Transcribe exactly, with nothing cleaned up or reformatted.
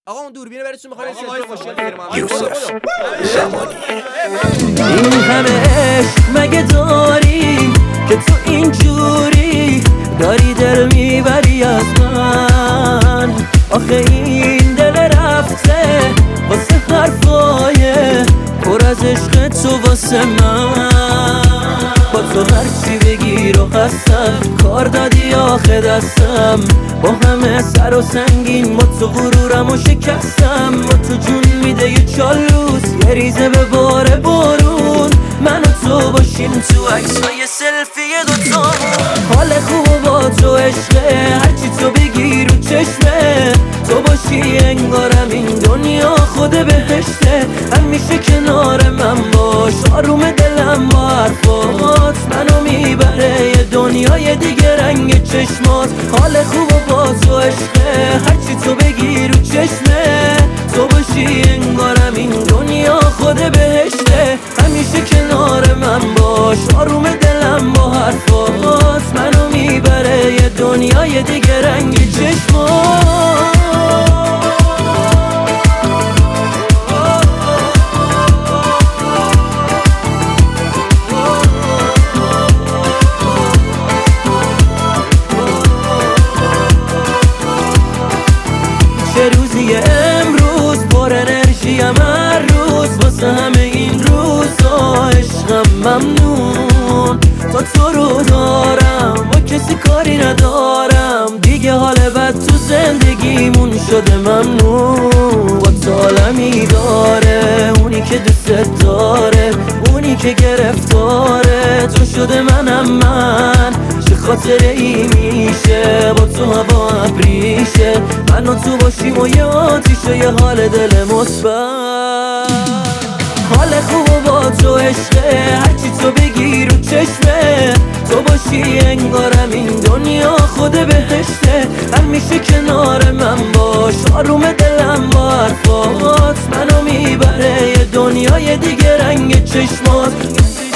آقا اون دوربینه برسون می‌خوام سنتور ماشین بگیریم یوسف زمانی. این همه عشق مگه داری که تو اینجوری داری دل میبری از من؟ آخه این دل رفته واسه حرفای پر از عشق تو واسه من. با تو هرچی بگیر و هستم کار دادی آخه دستم، با همه سر و سنگین با تو غرورم و شکستم. با تو جون میده یه چالوس یه ریزه به بار بارون، من و تو باشیم تو عکسای سلفی دوتامون. حال خوب و با تو عشقه هرچی تو بگی رو چشمه، تو باشی انگارم این دنیا خود بهشته. همیشه کنار من باش آروم دلم با حرفات منو میبره یه دنیای دیگه رنگ چشمات. حال خوب و با تو عشقه هرچی تو بگی رو چشمه، تو باشی انگارم این دنیا خود بهشته. همیشه کنار من باش آروم دلم با حرفات منو میبره یه دنیای دیگه رنگ چشمات. چه روزی امروز پر انرژیم هر روز واسه همه این روزا عشقم ممنون. تا تو رو دارم با کسی کاری ندارم دیگه، حال بد تو زندگیمون شده ممنون. با تو عالمی داره اونی که دوست داره، اونی که گرفتاره تو شده منم من. چه خاطره ای میشه با تو هوا ابریشه، من و تو باشیم و یه آتیشه یه حال دل مثبت. حال خوب و با تو عشقه هرچی تو بگی رو چشمه، تو باشی انگارم این دنیا خود بهشته. همیشه کنار من باش آروم دلم با حرفات منو میبره یه دنیای دیگه رنگ چشمات.